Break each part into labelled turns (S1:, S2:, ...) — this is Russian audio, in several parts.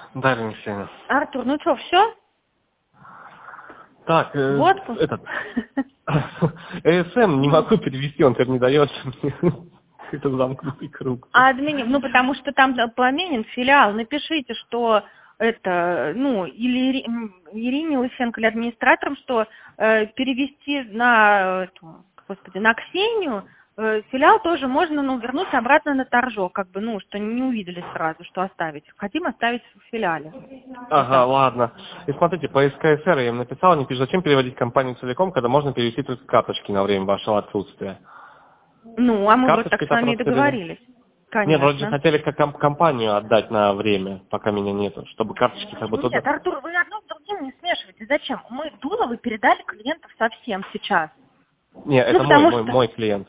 S1: Дарья Алексеевна.
S2: Артур, ну что, все?
S1: Так,
S2: Отпуск?
S1: этот... ЭСМ не могу перевести, он теперь не дает мне. Это замкнутый круг.
S2: Ну, потому что там поменен филиал. Напишите, что это, ну, или Ирине Лысенко, или администраторам, что перевести на, на Ксению филиал тоже можно, ну, вернуть обратно на торжок, как бы, ну, что не увидели сразу, что оставить. Хотим оставить в филиале.
S1: Ага, ладно. И смотрите, по СКСР я им написал, они пишут, зачем переводить компанию целиком, когда можно перевести только карточки на время вашего отсутствия.
S2: Ну, а мы вот так с
S1: Карточки-то
S2: вами и
S1: просто
S2: договорились. Конечно.
S1: Нет, вроде хотели как компанию отдать на время, пока меня нету, чтобы карточки как бы
S2: Нет,
S1: туда...
S2: Артур, вы одно с другим не смешиваете. Зачем? Мы Дуловы передали клиентов совсем сейчас.
S1: Не, это мой клиент.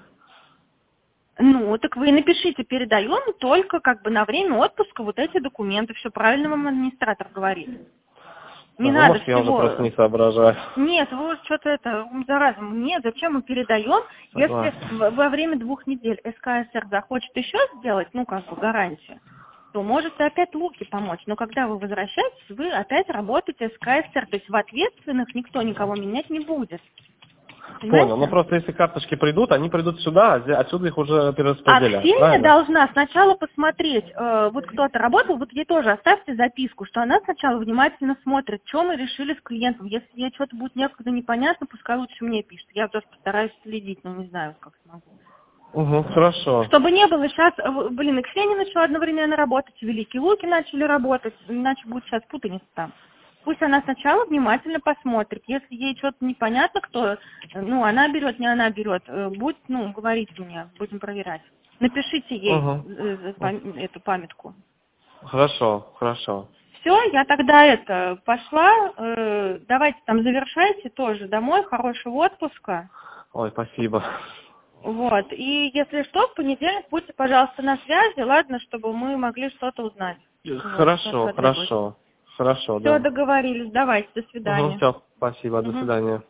S2: Ну, так вы напишите, передаем только как бы на время отпуска вот эти документы. Все правильно вам администратор говорит. Не надо
S1: может,
S2: всего...
S1: я уже просто не соображаю.
S2: Нет, вы что-то ум за разум. Нет, зачем мы передаем, если во время 2 недель СКСР захочет еще сделать, ну, как бы гарантию, то можете опять Луке помочь. Но когда вы возвращаетесь, вы опять работаете с КСР. То есть в ответственных никто никого менять не будет. Понимаете?
S1: Понял, но просто если карточки придут, они придут сюда, а отсюда их уже перераспределять.
S2: А Ксения
S1: правильно?
S2: должна сначала посмотреть, вот кто-то работал, вот ей тоже оставьте записку, что она сначала внимательно смотрит, что мы решили с клиентом. Если ей что-то будет некогда непонятно, пускай лучше мне пишет. Я тоже постараюсь следить, но не знаю, как смогу.
S1: Угу, хорошо.
S2: Чтобы не было сейчас, и Ксения начала одновременно работать, и Великий Луки начали работать, иначе будет сейчас путаница там. Пусть она сначала внимательно посмотрит. Если ей что-то непонятно, кто, ну, она берет, не она берет, будет, ну, говорить мне, будем проверять. Напишите ей эту памятку.
S1: Хорошо, хорошо.
S2: Все, я тогда пошла. Давайте там завершайте тоже домой, хорошего отпуска.
S1: Ой, спасибо.
S2: Вот. И если что, в понедельник будьте, пожалуйста, на связи, ладно, чтобы мы могли что-то узнать.
S1: Хорошо, хорошо. Хорошо,
S2: Все,
S1: да.
S2: договорились. Давайте, до свидания.
S1: Все, спасибо, до свидания.